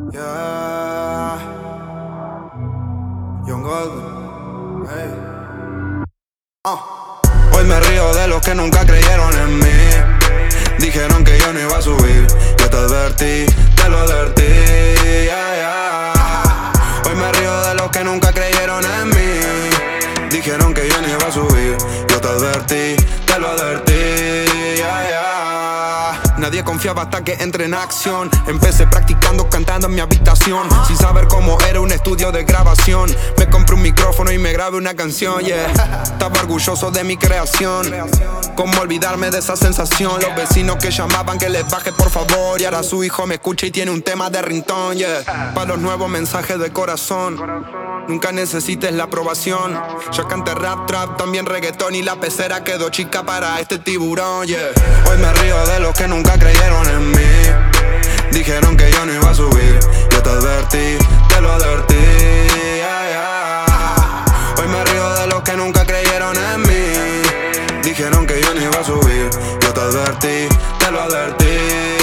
Yeah, Young Golden, hey. Hoy me río de los que nunca creyeron en mí. Dijeron que yo no iba a subir. Yo te advertí, te lo advertí, yeah. Hoy me río de los que nunca creyeron en mí. Dijeron que yo no iba a subir. Yo te advertí, te lo advertí, yeah. Nadie confiaba hasta que entré en acción. Empecé practicando, cantando en mi habitación, sin saber cómo era un estudio de grabación. Me compré un micrófono y me grabé una canción, yeah. Estaba orgulloso de mi creación. ¿Cómo olvidarme de esa sensación? Los vecinos que llamaban que les baje por favor. Y ahora su hijo me escucha y tiene un tema de ringtone, yeah. Para los nuevos mensajes de corazón, nunca necesites la aprobación. Yo canté rap, trap, también reggaetón, y la pecera quedó chica para este tiburón, yeah. Hoy me río de los que nunca creyeron en mí. Dijeron que yo no iba a subir. Yo te advertí, te lo advertí, yeah. Hoy me río de los que nunca creyeron en mí. Dijeron que yo no iba a subir. Yo te advertí, te lo advertí,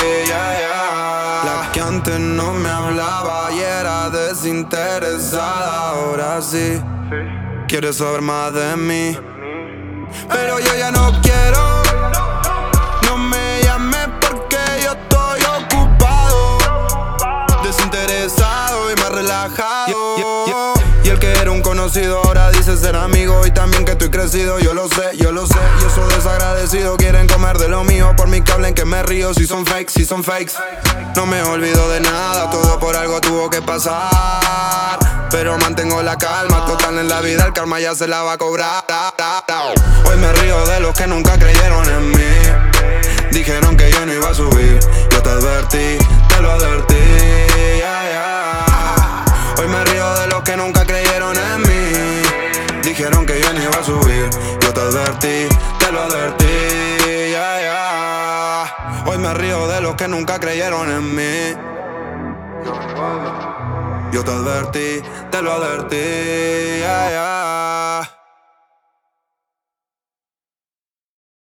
yeah. La que antes no me hablaba y era desinteresada, ahora sí quiere saber más de mí. Pero yo ya no quiero. No me llames porque yo estoy ocupado, desinteresado y más relajado. Y el que era un conocido ahora dice ser amigo, y también que estoy crecido. Yo lo sé, yo lo sé. Yo soy desagradecido, quieren comer de lo mío. Por mí que hablen que me río, si son fakes, si son fakes. No me olvido de nada, todo por algo tuvo que pasar. Pero mantengo la calma, total en la vida el karma ya se la va a cobrar. Hoy me río de los que nunca creyeron en mí. Dijeron que yo no iba a subir. Yo te advertí, te lo advertí, yeah. Hoy me río de los que nunca creyeron en mí. Dijeron que yo no iba a subir. Yo te advertí, te lo advertí, yeah. Hoy me río de los que nunca creyeron en mí. Yo te advertí, te lo advertí, yeah.